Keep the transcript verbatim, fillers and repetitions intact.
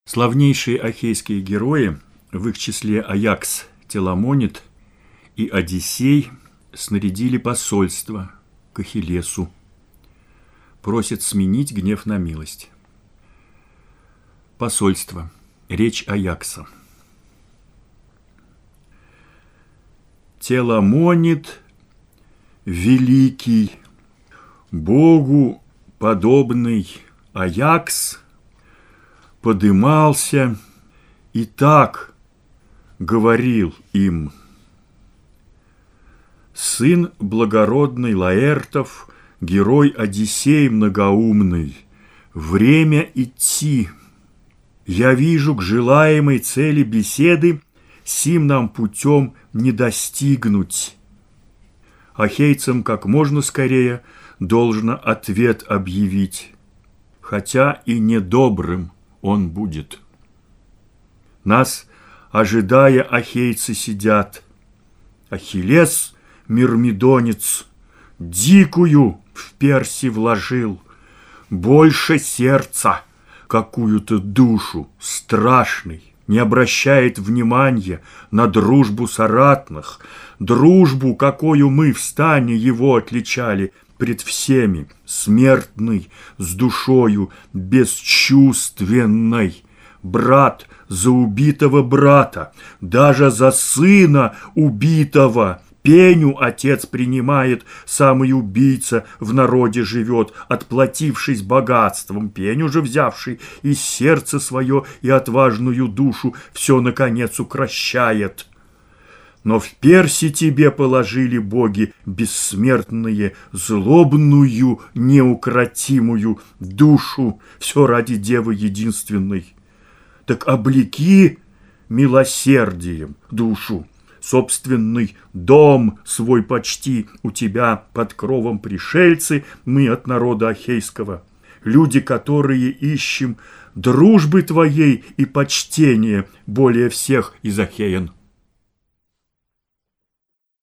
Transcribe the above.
Славнейшие ахейские герои, в их числе Аякс, Теламонид и Одиссей, снарядили посольство к Ахиллесу. Просят сменить гнев на милость. Посольство. Речь Аякса. Теламонид великий, Богу подобный Аякс подымался и так говорил им: сын благородный Лаэртов, герой Одиссей многоумный, время идти. Я вижу к желаемой цели беседы сим нам путем не достигнуть. Ахейцам как можно скорее должно ответ объявить, хотя и недобрым он будет. Нас, ожидая, ахейцы сидят. Ахиллес, мирмидонец, дикую в перси вложил, больше сердца, какую-то душу страшный, не обращает внимания на дружбу соратных, дружбу, какую мы в стане его отличали пред всеми, смертный, с душою бесчувственной. Брат за убитого брата, даже за сына убитого. Пеню отец принимает, самый убийца в народе живет, отплатившись богатством. Пеню же взявший из сердца свое и отважную душу все, наконец, укрощает. Но в перси тебе положили боги бессмертные злобную, неукротимую душу, все ради девы единственной. Так облеки милосердием душу, собственный дом свой почти у тебя под кровом пришельцы, мы от народа ахейского, люди, которые ищем дружбы твоей и почтения более всех из ахеян.